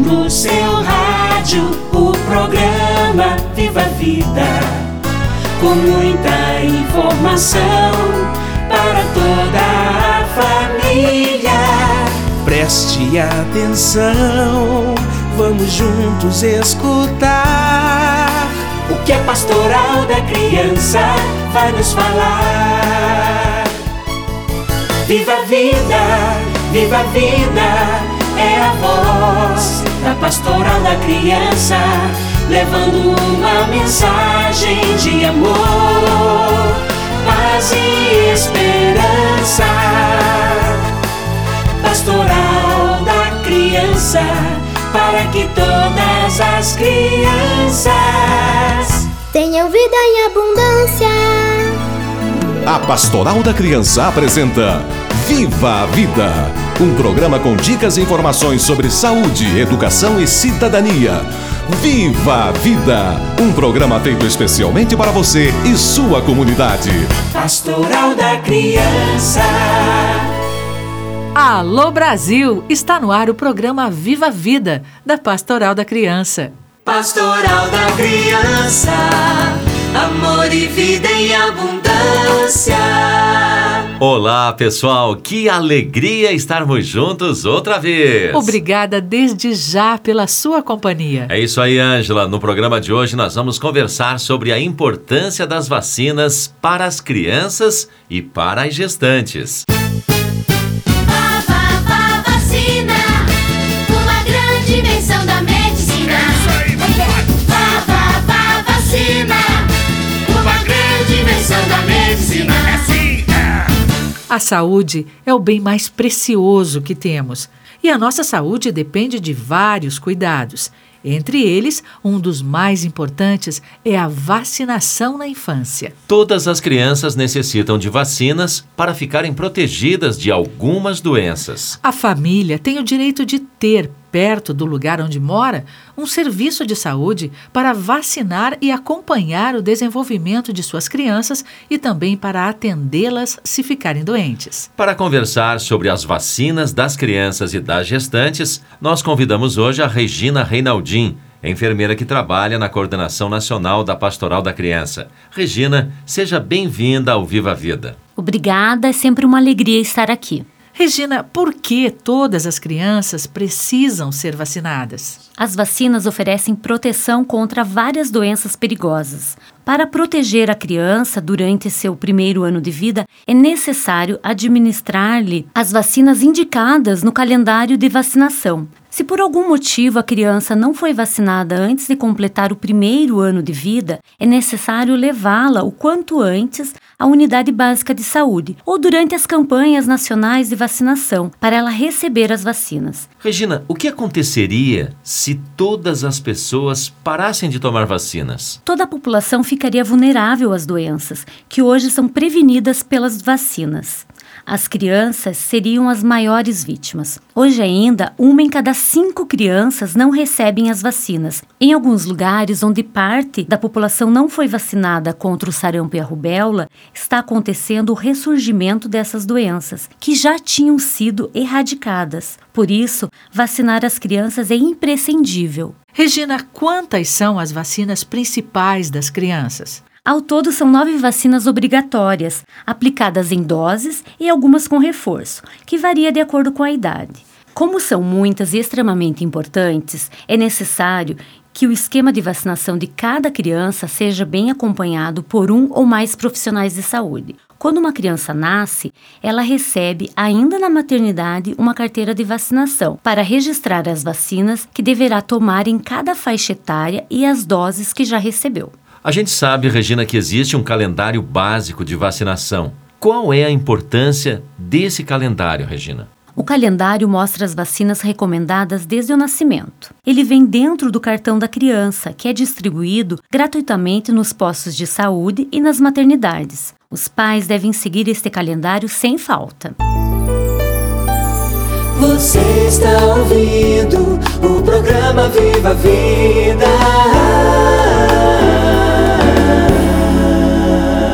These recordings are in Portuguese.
no seu rádio o programa Viva a Vida, com muita informação para toda a família. Preste atenção, vamos juntos escutar o que a Pastoral da Criança vai nos falar. Viva a vida, viva a vida, é a voz da Pastoral da Criança, levando uma mensagem de amor, paz e esperança. Pastoral da Criança, para que todas as crianças tenham vida em abundância. A Pastoral da Criança apresenta Viva a Vida, um programa com dicas e informações sobre saúde, educação e cidadania. Viva a Vida, um programa feito especialmente para você e sua comunidade. Pastoral da Criança. Alô Brasil! Está no ar o programa Viva a Vida, da Pastoral da Criança. Pastoral da Criança, amor e vida em abundância. Olá pessoal, que alegria estarmos juntos outra vez. Obrigada desde já pela sua companhia. É isso aí, Ângela. No programa de hoje nós vamos conversar sobre a importância das vacinas para as crianças e para as gestantes. Dimensão da medicina. Vacina, uma grande invenção da medicina. A saúde é o bem mais precioso que temos. E a nossa saúde depende de vários cuidados. Entre eles, um dos mais importantes é a vacinação na infância. Todas as crianças necessitam de vacinas para ficarem protegidas de algumas doenças. A família tem o direito de ter, perto do lugar onde mora, um serviço de saúde para vacinar e acompanhar o desenvolvimento de suas crianças e também para atendê-las se ficarem doentes. Para conversar sobre as vacinas das crianças e das gestantes, nós convidamos hoje a Regina Reinaldin, enfermeira que trabalha na Coordenação Nacional da Pastoral da Criança. Regina, seja bem-vinda ao Viva a Vida. Obrigada, é sempre uma alegria estar aqui. Regina, por que todas as crianças precisam ser vacinadas? As vacinas oferecem proteção contra várias doenças perigosas. Para proteger a criança durante seu primeiro ano de vida, é necessário administrar-lhe as vacinas indicadas no calendário de vacinação. Se por algum motivo a criança não foi vacinada antes de completar o primeiro ano de vida, é necessário levá-la o quanto antes à unidade básica de saúde ou durante as campanhas nacionais de vacinação para ela receber as vacinas. Regina, o que aconteceria se todas as pessoas parassem de tomar vacinas? Toda a população ficaria vulnerável às doenças, que hoje são prevenidas pelas vacinas. As crianças seriam as maiores vítimas. Hoje ainda, 1 em cada 5 crianças não recebem as vacinas. Em alguns lugares onde parte da população não foi vacinada contra o sarampo e a rubéola, está acontecendo o ressurgimento dessas doenças, que já tinham sido erradicadas. Por isso, vacinar as crianças é imprescindível. Regina, quantas são as vacinas principais das crianças? Ao todo, são 9 vacinas obrigatórias, aplicadas em doses e algumas com reforço, que varia de acordo com a idade. Como são muitas e extremamente importantes, é necessário que o esquema de vacinação de cada criança seja bem acompanhado por um ou mais profissionais de saúde. Quando uma criança nasce, ela recebe, ainda na maternidade, uma carteira de vacinação para registrar as vacinas que deverá tomar em cada faixa etária e as doses que já recebeu. A gente sabe, Regina, que existe um calendário básico de vacinação. Qual é a importância desse calendário, Regina? O calendário mostra as vacinas recomendadas desde o nascimento. Ele vem dentro do cartão da criança, que é distribuído gratuitamente nos postos de saúde e nas maternidades. Os pais devem seguir este calendário sem falta. Você está ouvindo o programa Viva a Vida.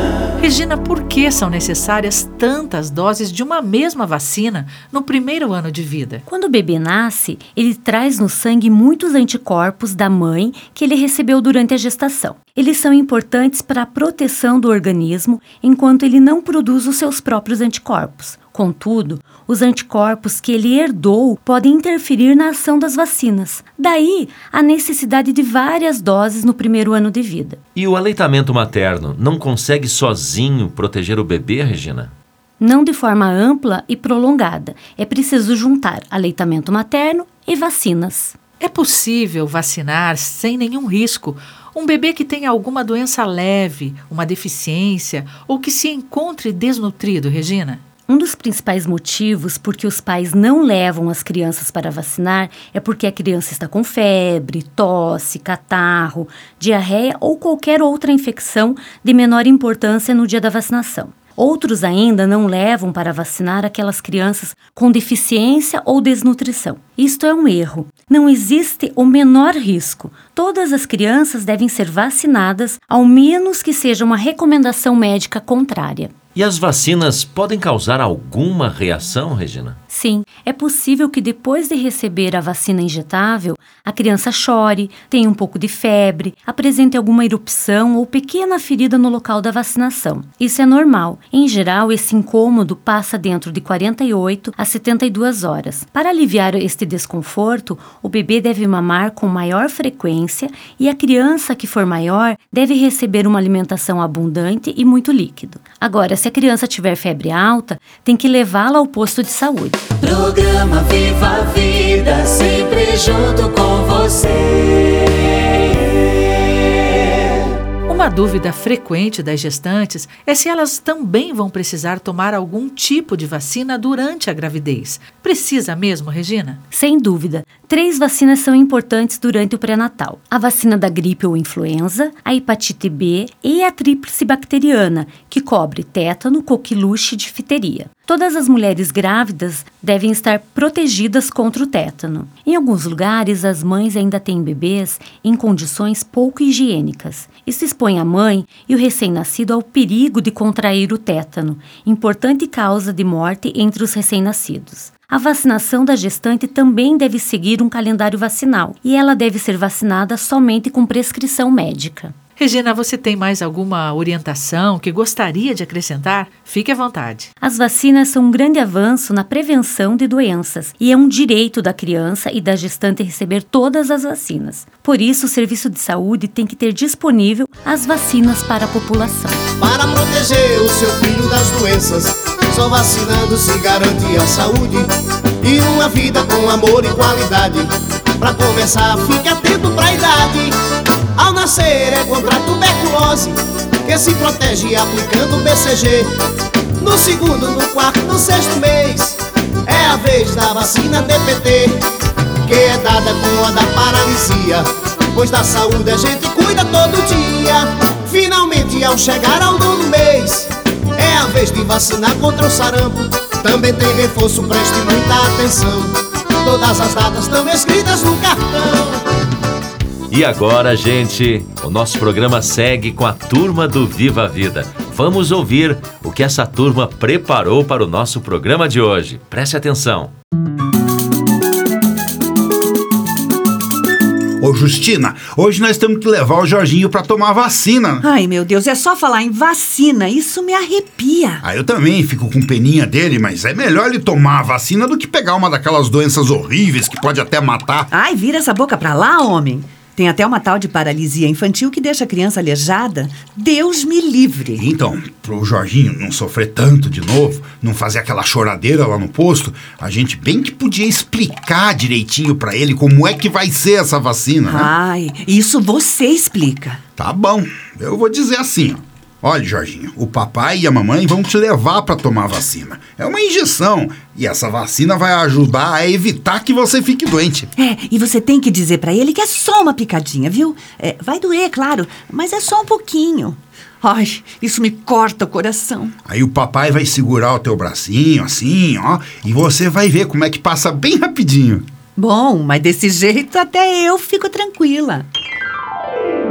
Regina, por que são necessárias tantas doses de uma mesma vacina no primeiro ano de vida? Quando o bebê nasce, ele traz no sangue muitos anticorpos da mãe que ele recebeu durante a gestação. Eles são importantes para a proteção do organismo enquanto ele não produz os seus próprios anticorpos. Contudo, os anticorpos que ele herdou podem interferir na ação das vacinas. Daí, a necessidade de várias doses no primeiro ano de vida. E o aleitamento materno não consegue sozinho proteger o bebê, Regina? Não de forma ampla e prolongada. É preciso juntar aleitamento materno e vacinas. É possível vacinar sem nenhum risco um bebê que tenha alguma doença leve, uma deficiência ou que se encontre desnutrido, Regina? Um dos principais motivos por que os pais não levam as crianças para vacinar é porque a criança está com febre, tosse, catarro, diarreia ou qualquer outra infecção de menor importância no dia da vacinação. Outros ainda não levam para vacinar aquelas crianças com deficiência ou desnutrição. Isto é um erro. Não existe o menor risco. Todas as crianças devem ser vacinadas, ao menos que seja uma recomendação médica contrária. E as vacinas podem causar alguma reação, Regina? Sim, é possível que depois de receber a vacina injetável, a criança chore, tenha um pouco de febre, apresente alguma erupção ou pequena ferida no local da vacinação. Isso é normal. Em geral, esse incômodo passa dentro de 48 a 72 horas. Para aliviar este desconforto, o bebê deve mamar com maior frequência e a criança que for maior deve receber uma alimentação abundante e muito líquido. Agora, se a criança tiver febre alta, tem que levá-la ao posto de saúde. Programa Viva a Vida, sempre junto com você. Uma dúvida frequente das gestantes é se elas também vão precisar tomar algum tipo de vacina durante a gravidez. Precisa mesmo, Regina? Sem dúvida. 3 vacinas são importantes durante o pré-natal. A vacina da gripe ou influenza, a hepatite B e a tríplice bacteriana, que cobre tétano, coqueluche e difteria. Todas as mulheres grávidas devem estar protegidas contra o tétano. Em alguns lugares, as mães ainda têm bebês em condições pouco higiênicas. Isso expõe a mãe e o recém-nascido ao perigo de contrair o tétano, importante causa de morte entre os recém-nascidos. A vacinação da gestante também deve seguir um calendário vacinal e ela deve ser vacinada somente com prescrição médica. Regina, você tem mais alguma orientação que gostaria de acrescentar? Fique à vontade. As vacinas são um grande avanço na prevenção de doenças e é um direito da criança e da gestante receber todas as vacinas. Por isso, o serviço de saúde tem que ter disponível as vacinas para a população. Para proteger o seu filho das doenças, só vacinando se garante a saúde e uma vida com amor e qualidade. Pra começar, fique atento pra idade. Ao nascer é contra a tuberculose, que se protege aplicando BCG. No segundo, no quarto, no sexto mês, é a vez da vacina DPT, que é dada com a da paralisia, pois da saúde a gente cuida todo dia. Finalmente, ao chegar ao 9º mês, é a vez de vacinar contra o sarampo. Também tem reforço, preste muita atenção. Todas as datas estão escritas no cartão. E agora, gente, o nosso programa segue com a turma do Viva a Vida. Vamos ouvir o que essa turma preparou para o nosso programa de hoje. Preste atenção. Ô Justina, hoje nós temos que levar o Jorginho pra tomar vacina. Ai, meu Deus, é só falar em vacina, isso me arrepia. Eu também fico com peninha dele, mas é melhor ele tomar a vacina do que pegar uma daquelas doenças horríveis que pode até matar. Ai, vira essa boca pra lá, homem. Tem até uma tal de paralisia infantil que deixa a criança aleijada. Deus me livre. Então, pro Jorginho não sofrer tanto de novo, não fazer aquela choradeira lá no posto, a gente bem que podia explicar direitinho pra ele como é que vai ser essa vacina, né? Ai, isso você explica. Tá bom, eu vou dizer assim, ó. Olha, Jorginho, o papai e a mamãe vão te levar para tomar a vacina. É uma injeção e essa vacina vai ajudar a evitar que você fique doente. E você tem que dizer para ele que é só uma picadinha, viu? Vai doer, claro, mas é só um pouquinho. Ai, isso me corta o coração. Aí o papai vai segurar o teu bracinho assim, ó, e você vai ver como é que passa bem rapidinho. Bom, mas desse jeito até eu fico tranquila.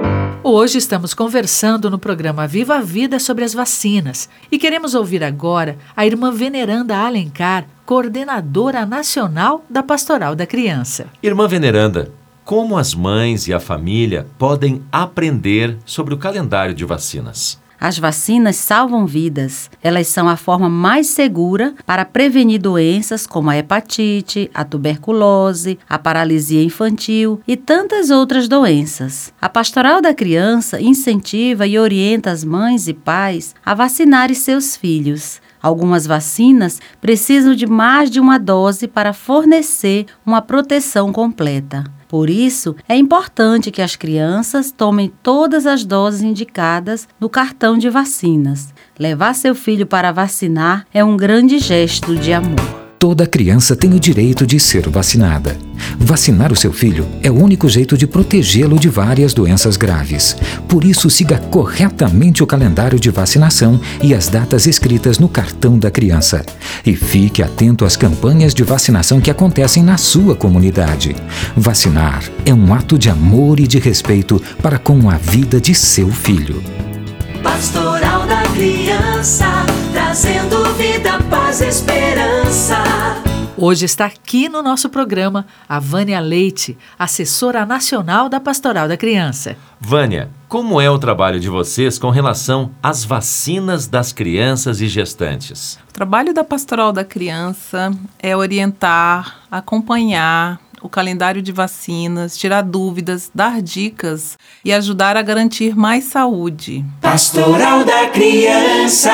Hoje estamos conversando no programa Viva a Vida sobre as vacinas e queremos ouvir agora a irmã Veneranda Alencar, coordenadora nacional da Pastoral da Criança. Irmã Veneranda, como as mães e a família podem aprender sobre o calendário de vacinas? As vacinas salvam vidas. Elas são a forma mais segura para prevenir doenças como a hepatite, a tuberculose, a paralisia infantil e tantas outras doenças. A Pastoral da Criança incentiva e orienta as mães e pais a vacinarem seus filhos. Algumas vacinas precisam de mais de uma dose para fornecer uma proteção completa. Por isso, é importante que as crianças tomem todas as doses indicadas no cartão de vacinas. Levar seu filho para vacinar é um grande gesto de amor. Toda criança tem o direito de ser vacinada. Vacinar o seu filho é o único jeito de protegê-lo de várias doenças graves. Por isso, siga corretamente o calendário de vacinação e as datas escritas no cartão da criança. E fique atento às campanhas de vacinação que acontecem na sua comunidade. Vacinar é um ato de amor e de respeito para com a vida de seu filho. Pastoral da Criança, trazendo vida, paz e esperança. Hoje está aqui no nosso programa a Vânia Leite, assessora nacional da Pastoral da Criança. Vânia, como é o trabalho de vocês com relação às vacinas das crianças e gestantes? O trabalho da Pastoral da Criança é orientar, acompanhar o calendário de vacinas, tirar dúvidas, dar dicas e ajudar a garantir mais saúde. Pastoral da Criança.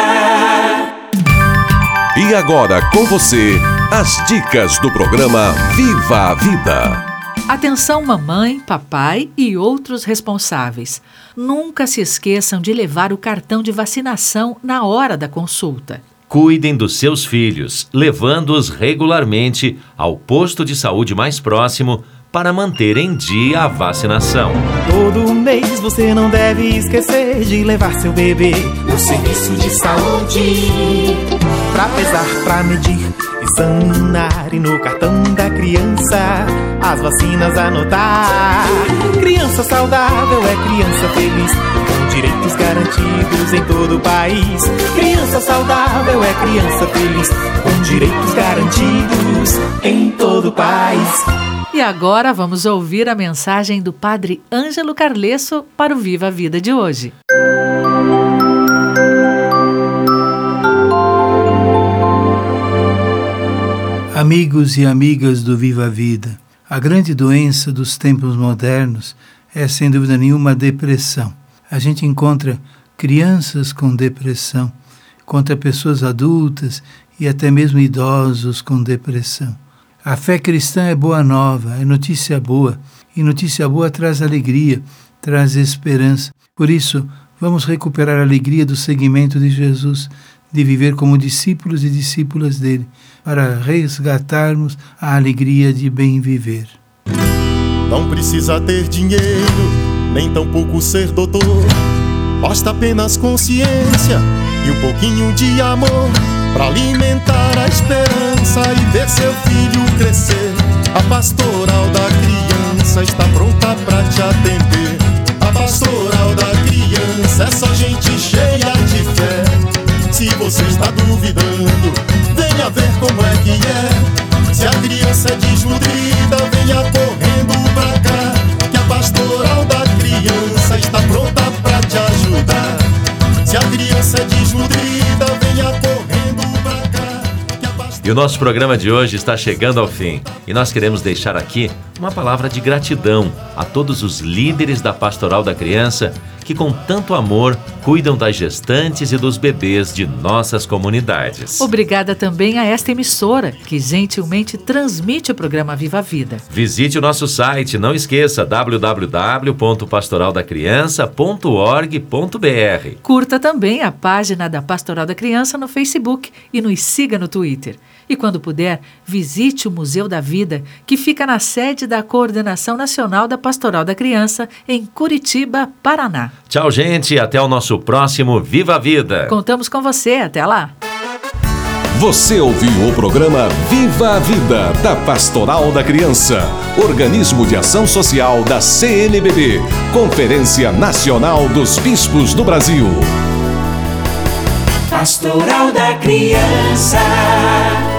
E agora com você, as dicas do programa Viva a Vida. Atenção mamãe, papai e outros responsáveis. Nunca se esqueçam de levar o cartão de vacinação na hora da consulta. Cuidem dos seus filhos, levando-os regularmente ao posto de saúde mais próximo para manter em dia a vacinação. Todo mês você não deve esquecer de levar seu bebê no serviço de saúde. Pra pesar, pra medir, examinar e no cartão da criança as vacinas anotar. Criança saudável é criança feliz, com direitos garantidos em todo o país. Criança saudável é criança feliz, com direitos garantidos em todo o país. E agora vamos ouvir a mensagem do Padre Ângelo Carlesso para o Viva a Vida de hoje. Amigos e amigas do Viva a Vida, a grande doença dos tempos modernos é, sem dúvida nenhuma, a depressão. A gente encontra crianças com depressão, encontra pessoas adultas e até mesmo idosos com depressão. A fé cristã é boa nova, é notícia boa, e notícia boa traz alegria, traz esperança. Por isso, vamos recuperar a alegria do seguimento de Jesus, de viver como discípulos e discípulas dele, para resgatarmos a alegria de bem viver. Não precisa ter dinheiro, nem tampouco ser doutor. Basta apenas consciência e um pouquinho de amor para alimentar a esperança e ver seu filho crescer. A Pastoral da Criança está pronta para te atender. A Pastoral da Criança é só gente cheia de fé. Se você está duvidando, venha ver como é que é. Se a criança é desnutrida, venha correndo pra cá, que a Pastoral da Criança está pronta pra te ajudar. Se a criança é desnutrida, venha correndo pra cá, que a Pastoral... E o nosso programa de hoje está chegando ao fim. E nós queremos deixar aqui uma palavra de gratidão a todos os líderes da Pastoral da Criança que com tanto amor cuidam das gestantes e dos bebês de nossas comunidades. Obrigada também a esta emissora, que gentilmente transmite o programa Viva a Vida. Visite o nosso site, não esqueça, www.pastoraldacriança.org.br. Curta também a página da Pastoral da Criança no Facebook e nos siga no Twitter. E quando puder, visite o Museu da Vida, que fica na sede da Coordenação Nacional da Pastoral da Criança, em Curitiba, Paraná. Tchau, gente. Até o nosso próximo Viva a Vida. Contamos com você. Até lá. Você ouviu o programa Viva a Vida, da Pastoral da Criança, organismo de ação social da CNBB, Conferência Nacional dos Bispos do Brasil. Pastoral da Criança.